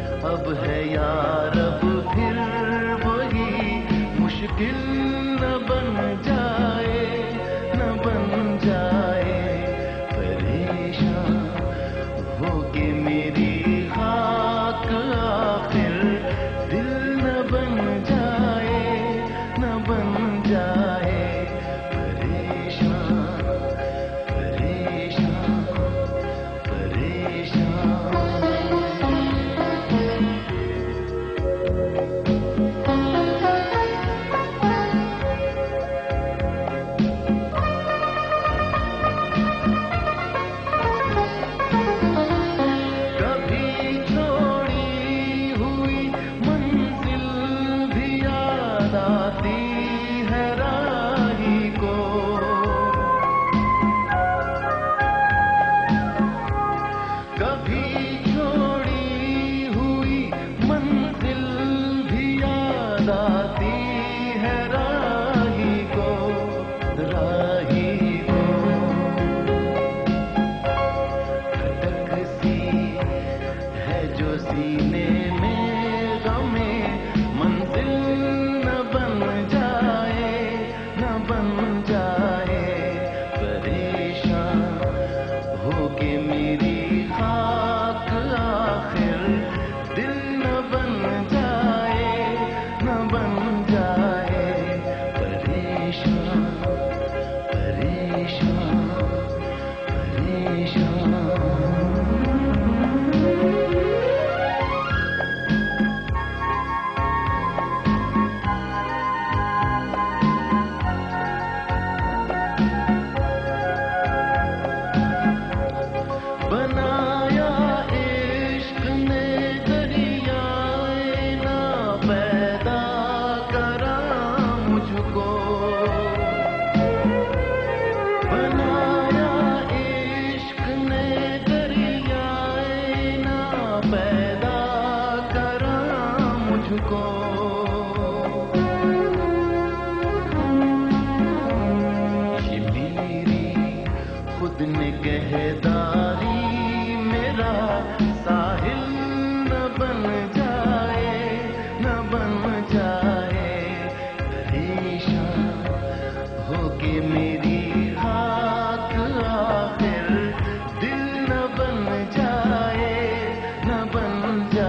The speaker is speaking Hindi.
अब है यार अब फिर वही मुश्किल न बन जाए, न बन जाए परेशान होके मेरी खाक आखिर दिल न बन जाए, न बन जाए परेशान परेशान परेशान। सीने में गमे मंजिल न बन जाए, न बन जाए परेशान होके मेरी खाक आखिर दिल न बन जाए, न बन जाए परेशान परेशान परेशान। बनाया इश्क ने दरियाए ना पैदा करा मुझको, बनाया इश्क ने दरियाए ना पैदा करा मुझको। ये मेरी खुद ने कहदारी मेरा साहिल न बन जाए, न बन जाए परेशान होके मेरी खाक आखिर दिल न बन जाए, न बन जाए।